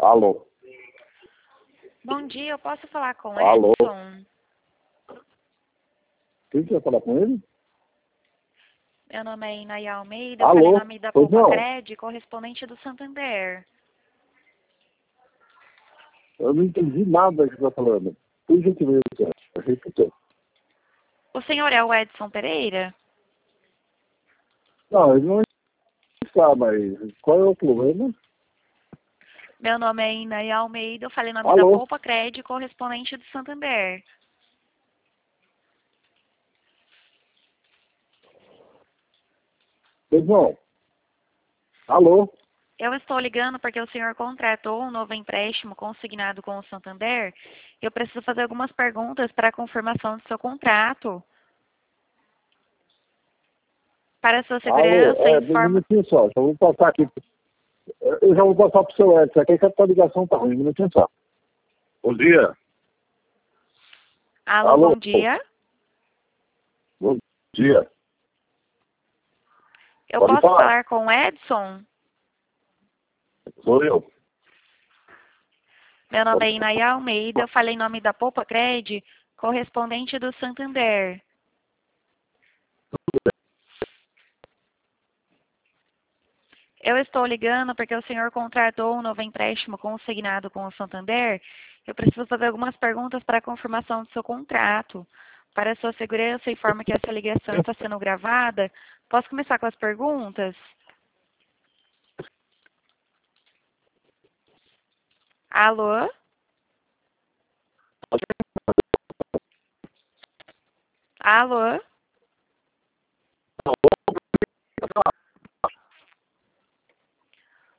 Alô? Bom dia, eu posso falar com Alô? Edson? Quem quer falar com ele? Meu nome é Inaya Almeida, eu Alô? falei em nome da Pois Poupa não. Cred, correspondente do Santander. Eu não entendi nada que você está falando. Por gentileza, repita. O senhor é o Edson Pereira? Não, ele não está, mas qual é o problema? Meu nome é Inaya Almeida, eu falei em nome da Alô? Poupa Cred, correspondente do Santander. Pois não. Alô? Eu estou ligando porque o senhor contratou um novo empréstimo consignado com o Santander. Eu preciso fazer algumas perguntas para a confirmação do seu contrato. Para a sua Alô? segurança, Um informa... minutinho só. Já vou passar aqui. Eu já vou passar para o seu Edson. Aqui que a tua ligação está ruim. Um minutinho só. Bom dia. Alô, Alô? bom dia. Bom dia. Eu Pode posso falar. falar com o Edson? Sou eu. Meu nome Pode é Inaya Almeida, eu falei em nome da Poupa Cred, correspondente do Santander. Eu estou ligando porque o senhor contratou um novo empréstimo consignado com o Santander. Eu preciso fazer algumas perguntas para a confirmação do seu contrato. Para a sua segurança, informa que essa ligação está sendo gravada. Posso começar com as perguntas? Alô? Alô?